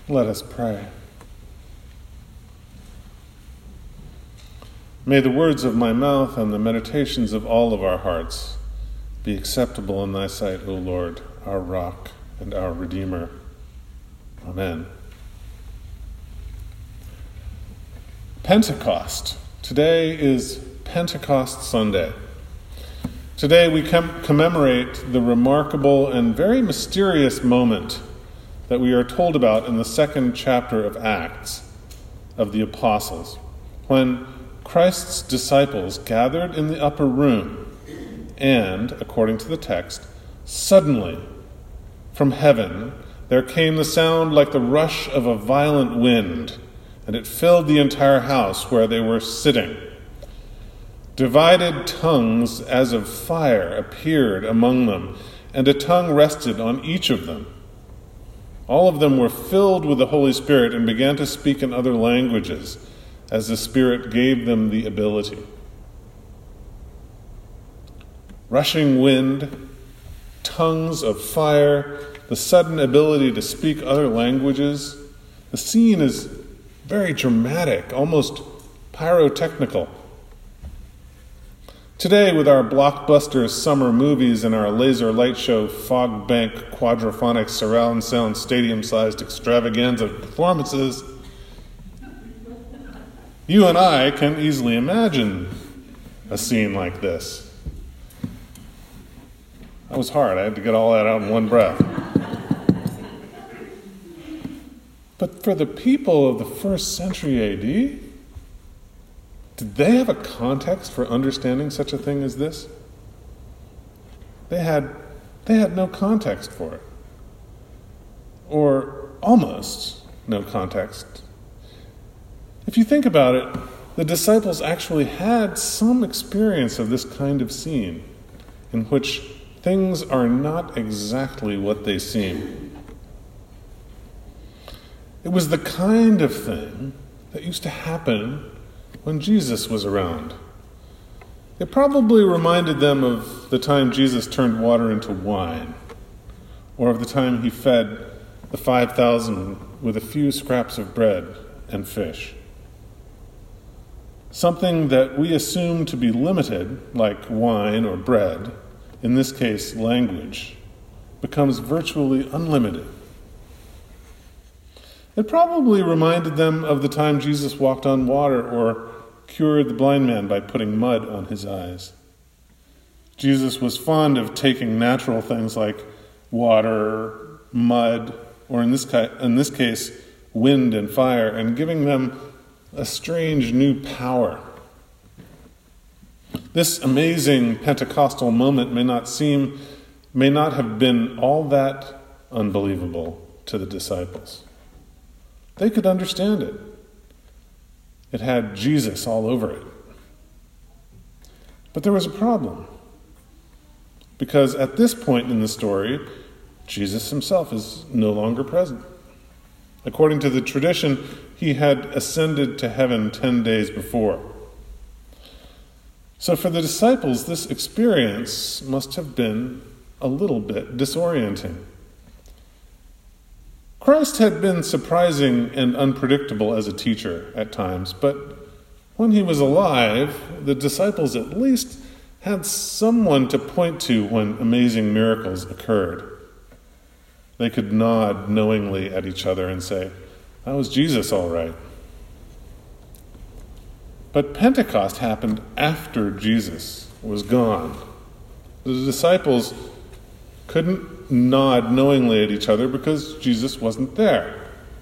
Let us pray. May the words of my mouth and the meditations of all of our hearts be acceptable in thy sight, O Lord, our rock and our Redeemer. Amen. Pentecost. Today is Pentecost Sunday. Today we commemorate the remarkable and very mysterious moment that we are told about in the second chapter of Acts of the Apostles, when Christ's disciples gathered in the upper room and, according to the text, suddenly from heaven there came the sound like the rush of a violent wind, and it filled the entire house where they were sitting. Divided tongues as of fire appeared among them, and a tongue rested on each of them. All of them were filled with the Holy Spirit and began to speak in other languages as the Spirit gave them the ability. Rushing wind, tongues of fire, the sudden ability to speak other languages. The scene is very dramatic, almost pyrotechnical. Today, with our blockbuster summer movies and our laser light show fog bank quadraphonic surround sound stadium-sized extravaganza performances, you and I can easily imagine a scene like this. That was hard. I had to get all that out in one breath. But for the people of the first century A.D., did they have a context for understanding such a thing as this? They had no context for it. Or almost no context. If you think about it, the disciples actually had some experience of this kind of scene in which things are not exactly what they seem. It was the kind of thing that used to happen when Jesus was around. It probably reminded them of the time Jesus turned water into wine, or of the time he fed the 5,000 with a few scraps of bread and fish. Something that we assume to be limited, like wine or bread, in this case language, becomes virtually unlimited. It probably reminded them of the time Jesus walked on water or cured the blind man by putting mud on his eyes. Jesus was fond of taking natural things like water, mud, or in this case, wind and fire, and giving them a strange new power. This amazing Pentecostal moment may not have been all that unbelievable to the disciples. They could understand it. It had Jesus all over it. But there was a problem. Because at this point in the story, Jesus himself is no longer present. According to the tradition, he had ascended to heaven 10 days before. So for the disciples, this experience must have been a little bit disorienting. Christ had been surprising and unpredictable as a teacher at times, but when he was alive, the disciples at least had someone to point to when amazing miracles occurred. They could nod knowingly at each other and say, "That was Jesus, all right." But Pentecost happened after Jesus was gone. The disciples couldn't nod knowingly at each other because Jesus wasn't there.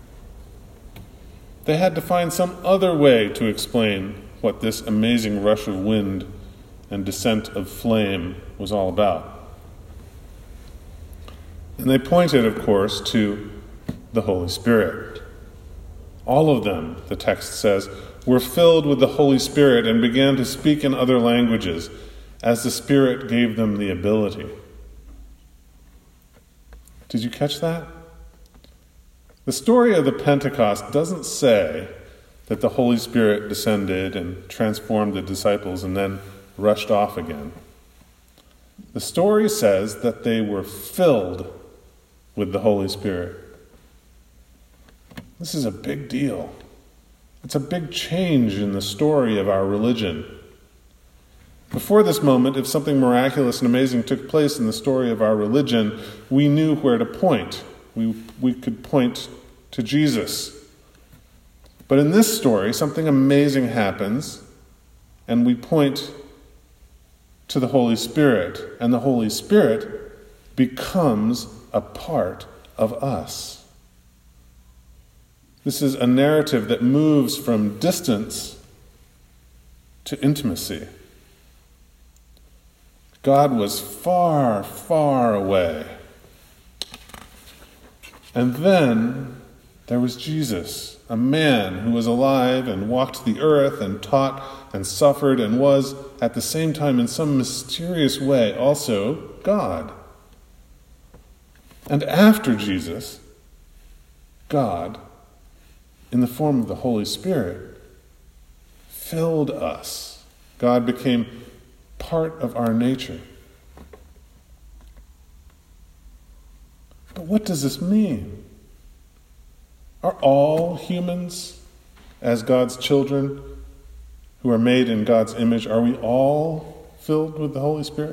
They had to find some other way to explain what this amazing rush of wind and descent of flame was all about. And they pointed, of course, to the Holy Spirit. All of them, the text says, were filled with the Holy Spirit and began to speak in other languages as the Spirit gave them the ability. Did you catch that? The story of the Pentecost doesn't say that the Holy Spirit descended and transformed the disciples and then rushed off again. The story says that they were filled with the Holy Spirit. This is a big deal. It's a big change in the story of our religion. Before this moment, if something miraculous and amazing took place in the story of our religion, we knew where to point. We could point to Jesus. But in this story, something amazing happens, and we point to the Holy Spirit, and the Holy Spirit becomes a part of us. This is a narrative that moves from distance to intimacy. God was far, far away. And then there was Jesus, a man who was alive and walked the earth and taught and suffered and was, at the same time, in some mysterious way, also God. And after Jesus, God, in the form of the Holy Spirit, filled us. God became part of our nature. But what does this mean? Are all humans, as God's children, who are made in God's image, are we all filled with the Holy Spirit?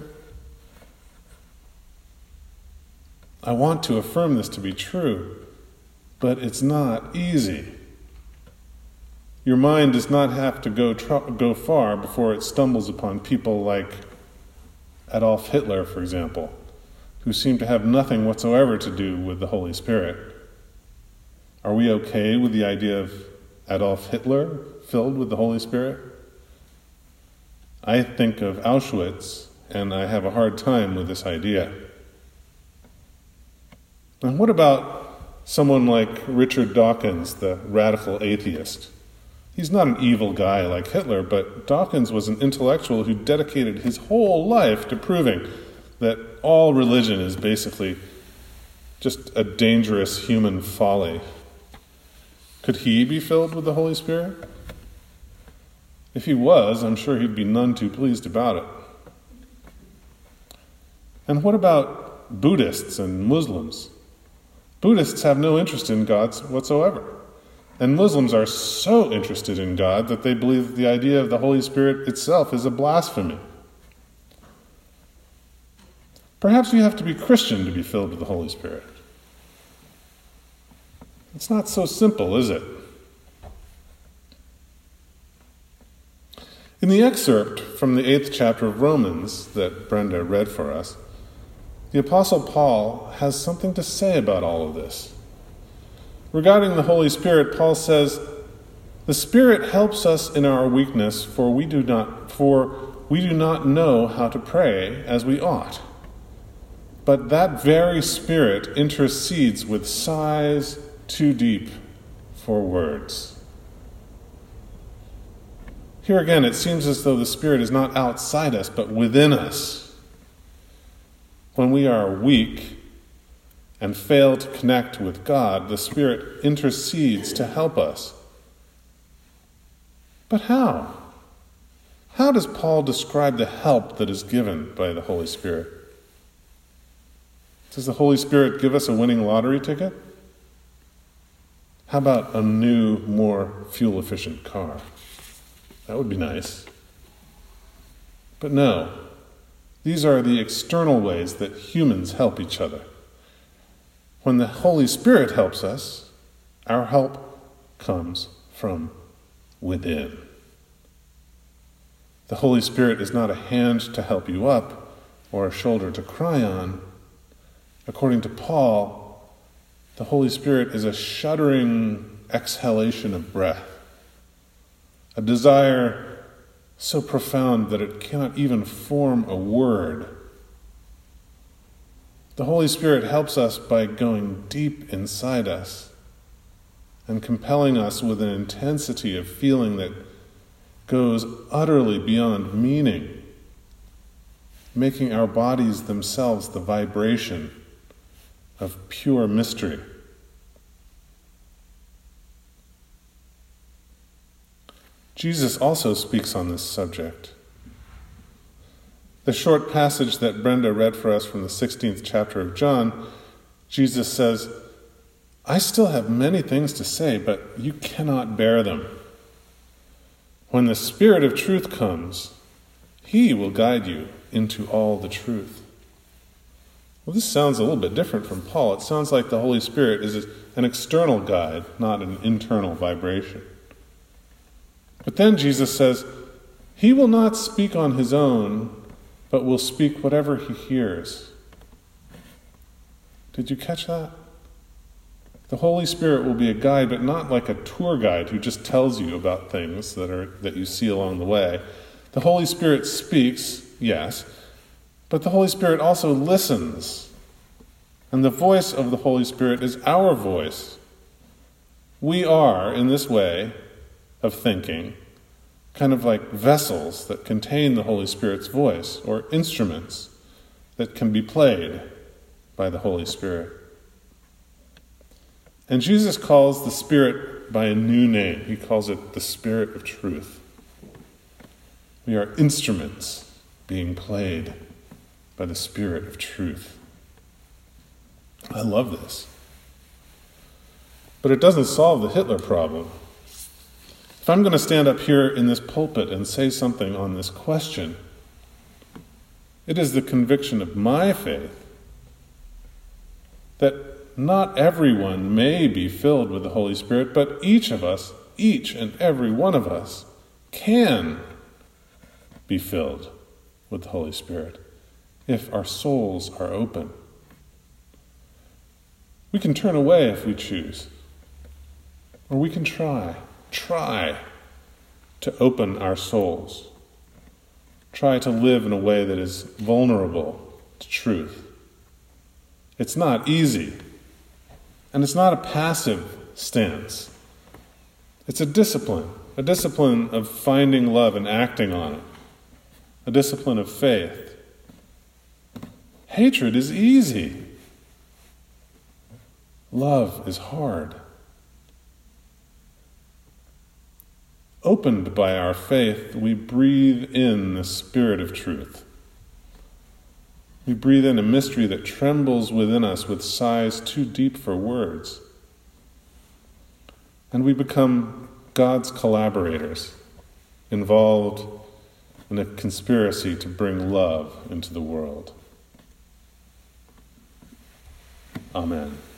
I want to affirm this to be true, but it's not easy. Your mind does not have to go far before it stumbles upon people like Adolf Hitler, for example, who seem to have nothing whatsoever to do with the Holy Spirit. Are we okay with the idea of Adolf Hitler filled with the Holy Spirit? I think of Auschwitz, and I have a hard time with this idea. And what about someone like Richard Dawkins, the radical atheist? He's not an evil guy like Hitler, but Dawkins was an intellectual who dedicated his whole life to proving that all religion is basically just a dangerous human folly. Could he be filled with the Holy Spirit? If he was, I'm sure he'd be none too pleased about it. And what about Buddhists and Muslims? Buddhists have no interest in God whatsoever. And Muslims are so interested in God that they believe that the idea of the Holy Spirit itself is a blasphemy. Perhaps you have to be Christian to be filled with the Holy Spirit. It's not so simple, is it? In the excerpt from the 8th chapter of Romans that Brenda read for us, the Apostle Paul has something to say about all of this. Regarding the Holy Spirit, Paul says, "The Spirit helps us in our weakness, for we do not know how to pray as we ought. But that very Spirit intercedes with sighs too deep for words." Here again, it seems as though the Spirit is not outside us, but within us. When we are weak and fail to connect with God, the Spirit intercedes to help us. But how? How does Paul describe the help that is given by the Holy Spirit? Does the Holy Spirit give us a winning lottery ticket? How about a new, more fuel-efficient car? That would be nice. But no, these are the external ways that humans help each other. When the Holy Spirit helps us, our help comes from within. The Holy Spirit is not a hand to help you up or a shoulder to cry on. According to Paul, the Holy Spirit is a shuddering exhalation of breath, a desire so profound that it cannot even form a word. The Holy Spirit helps us by going deep inside us and compelling us with an intensity of feeling that goes utterly beyond meaning, making our bodies themselves the vibration of pure mystery. Jesus also speaks on this subject. The short passage that Brenda read for us from the 16th chapter of John, Jesus says, I still have many things to say, but you cannot bear them. When the Spirit of truth comes, He will guide you into all the truth. Well, this sounds a little bit different from Paul. It sounds like the Holy Spirit is an external guide, not an internal vibration. But then Jesus says, He will not speak on His own, but will speak whatever He hears. Did you catch that? The Holy Spirit will be a guide, but not like a tour guide who just tells you about things that you see along the way. The Holy Spirit speaks, yes, but the Holy Spirit also listens. And the voice of the Holy Spirit is our voice. We are, in this way of thinking, kind of like vessels that contain the Holy Spirit's voice, or instruments that can be played by the Holy Spirit. And Jesus calls the Spirit by a new name. He calls it the Spirit of truth. We are instruments being played by the Spirit of truth. I love this. But it doesn't solve the Hitler problem. If I'm going to stand up here in this pulpit and say something on this question, it is the conviction of my faith that not everyone may be filled with the Holy Spirit, but each of us, each and every one of us, can be filled with the Holy Spirit if our souls are open. We can turn away if we choose, or we can try to open our souls, try to live in a way that is vulnerable to truth. It's not easy. And it's not a passive stance. It's a discipline of finding love and acting on it, a discipline of faith. Hatred is easy. Love is hard. Opened by our faith, we breathe in the Spirit of truth. We breathe in a mystery that trembles within us with sighs too deep for words. And we become God's collaborators, involved in a conspiracy to bring love into the world. Amen.